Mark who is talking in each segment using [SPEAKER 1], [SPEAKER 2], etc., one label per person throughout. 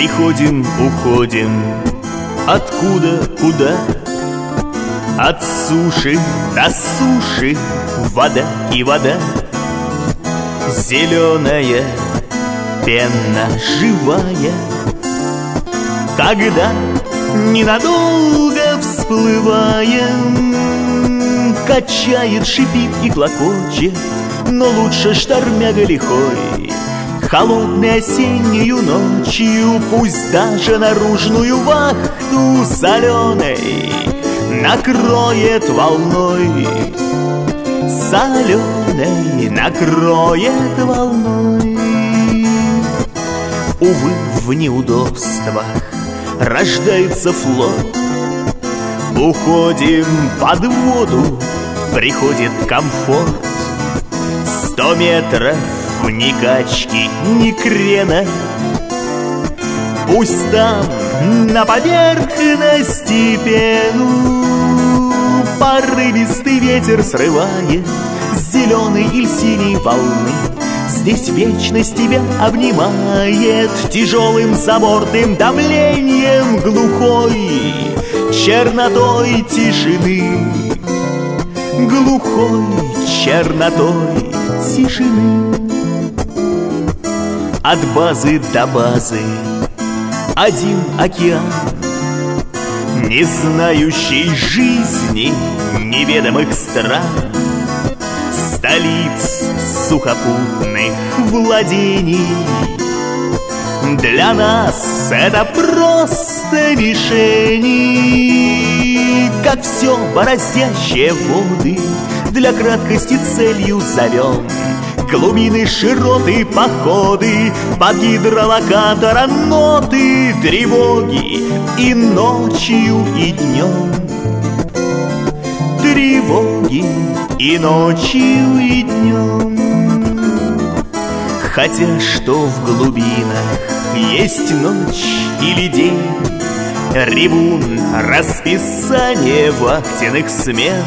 [SPEAKER 1] приходим, уходим. Откуда, куда? От суши до суши, вода и вода. Зеленая пена живая, когда ненадолго всплываем, качает, шипит и клокочет, но лучше штормяга лихой. Холодной осеннюю ночью пусть даже наружную вахту соленой накроет волной, соленой накроет волной. Увы, в неудобствах рождается флот. Уходим под воду, приходит комфорт. 100 метров ни качки, ни крена. Пусть там на поверхности пену порывистый ветер срывает с зеленой или синей волны. Здесь вечность тебя обнимает тяжелым заборным давлением, глухой чернотой тишины, глухой чернотой тишины. От базы до базы один океан, не знающий жизни неведомых стран, столиц сухопутных владений. Для нас это просто мишени, как все бороздящие воды для краткости целью зовем. Глубины, широты, походы, под гидролокатора ноты тревоги и ночью, и днем. Тревоги и ночью, и днем. Хотя что в глубинах есть ночь или день, ревун расписание вахтенных смен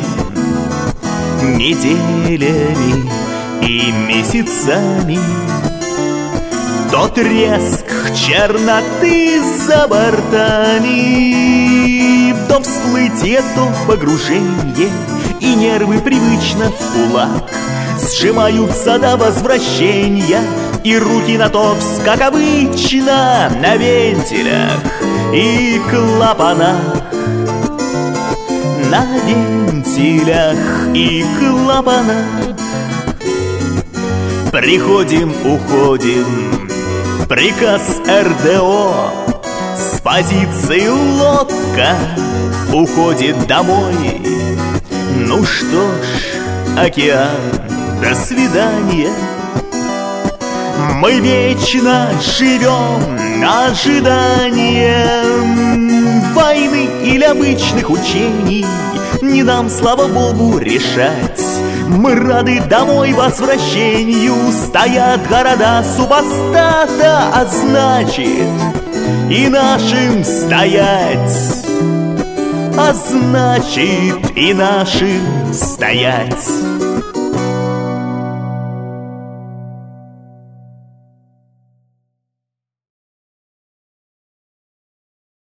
[SPEAKER 1] неделями и месяцами. То треск черноты за бортами, то всплытие, то погружение, и нервы привычно в кулак сжимаются до возвращения, и руки на топс, как обычно, на вентилях и клапанах. На вентилях и клапанах. Приходим, уходим, приказ РДО. С позиции лодка уходит домой. Ну что ж, океан, до свидания. Мы вечно живем ожиданием войны или обычных учений. Не нам, слава богу, решать. Мы рады домой возвращению. Стоят города супостата, а значит и нашим стоять. А значит и нашим стоять.